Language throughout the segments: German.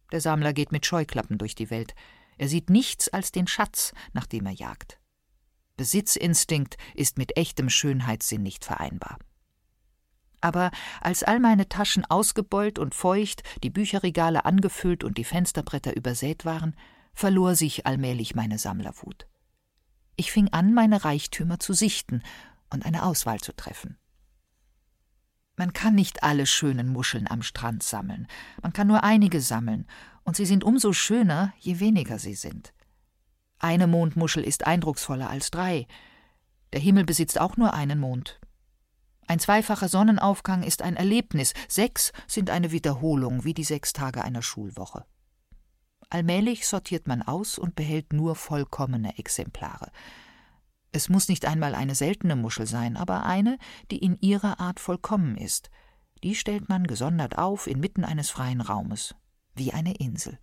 Der Sammler geht mit Scheuklappen durch die Welt. Er sieht nichts als den Schatz, nach dem er jagt. Besitzinstinkt ist mit echtem Schönheitssinn nicht vereinbar. Aber als all meine Taschen ausgebeult und feucht, die Bücherregale angefüllt und die Fensterbretter übersät waren, verlor sich allmählich meine Sammlerwut. Ich fing an, meine Reichtümer zu sichten und eine Auswahl zu treffen. Man kann nicht alle schönen Muscheln am Strand sammeln, man kann nur einige sammeln, und sie sind umso schöner, je weniger sie sind. Eine Mondmuschel ist eindrucksvoller als 3. Der Himmel besitzt auch nur einen Mond. Ein zweifacher Sonnenaufgang ist ein Erlebnis, 6 sind eine Wiederholung, wie die 6 Tage einer Schulwoche. Allmählich sortiert man aus und behält nur vollkommene Exemplare. Es muss nicht einmal eine seltene Muschel sein, aber eine, die in ihrer Art vollkommen ist. Die stellt man gesondert auf inmitten eines freien Raumes, wie eine Insel.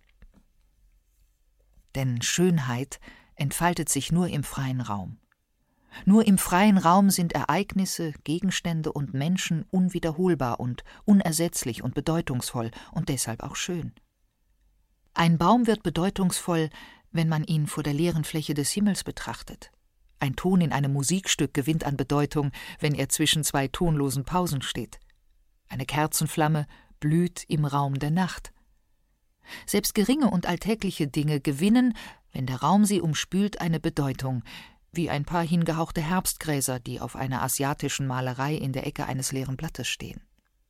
Denn Schönheit entfaltet sich nur im freien Raum. Nur im freien Raum sind Ereignisse, Gegenstände und Menschen unwiederholbar und unersetzlich und bedeutungsvoll und deshalb auch schön. Ein Baum wird bedeutungsvoll, wenn man ihn vor der leeren Fläche des Himmels betrachtet. Ein Ton in einem Musikstück gewinnt an Bedeutung, wenn er zwischen 2 tonlosen Pausen steht. Eine Kerzenflamme blüht im Raum der Nacht. Selbst geringe und alltägliche Dinge gewinnen, wenn der Raum sie umspült, eine Bedeutung, wie ein paar hingehauchte Herbstgräser, die auf einer asiatischen Malerei in der Ecke eines leeren Blattes stehen.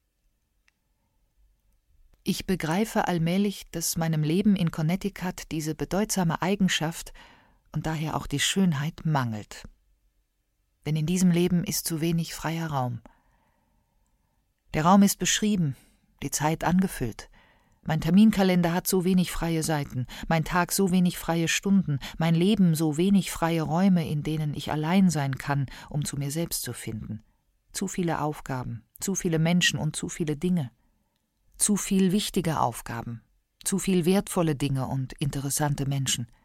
Ich begreife allmählich, dass meinem Leben in Connecticut diese bedeutsame Eigenschaft und daher auch die Schönheit mangelt. Denn in diesem Leben ist zu wenig freier Raum. Der Raum ist beschrieben, die Zeit angefüllt. Mein Terminkalender hat so wenig freie Seiten, mein Tag so wenig freie Stunden, mein Leben so wenig freie Räume, in denen ich allein sein kann, um zu mir selbst zu finden. Zu viele Aufgaben, zu viele Menschen und zu viele Dinge. Zu viel wichtige Aufgaben, zu viel wertvolle Dinge und interessante Menschen.